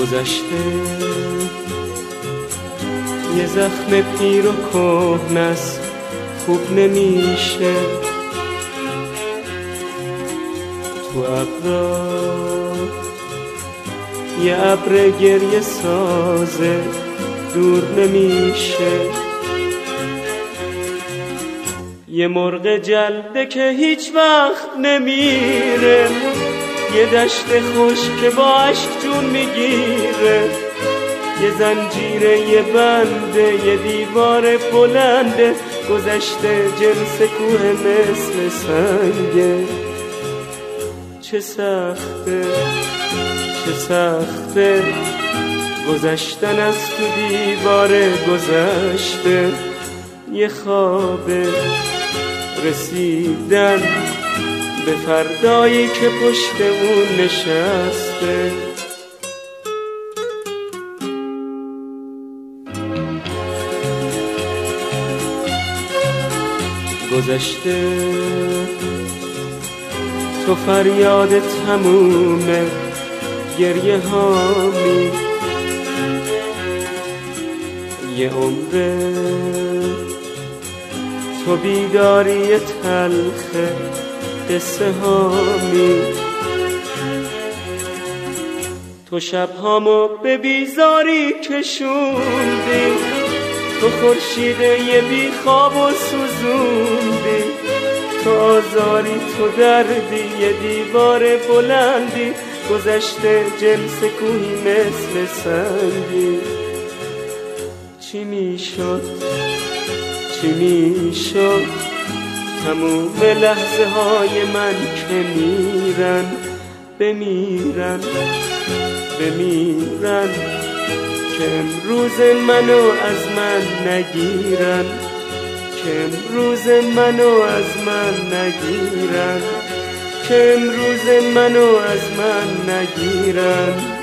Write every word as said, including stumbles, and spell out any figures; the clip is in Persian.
گذشته یه زخم پیر و کهنه است خوب نمیشه، تو ابرا یه ابر گریه سازه دور نمیشه، یه مرغ جلده که هیچ وقت نمیره، یه دشت خوش که با عشق جون میگیره، یه زنجیره یه بنده یه دیوار بلنده، گذشته جنس کوه مثل سنگه. چه سخته چه سخته گذشتن از تو دیوار گذشته، یه خوابه رسیدن به فردایی که پشت اون نشسته. گذشته تو فریاد تمومه گریه هامی، یه عمره تو بیداری تلخ قصه هامی، تو شبهامو به بیزاری کشوندی، تو خورشید یه بی خواب و سوزوندی، تو آزاری تو دردی یه دیوار بلندی، گذشته جنس کوهی مثل سنگی. چی میشد چی میشد تموم لحظه های من که میرن بمیرن بمیرن، که امروز منو از من نگیرن، که امروز منو از من نگیرن، که امروز منو از من نگیرن.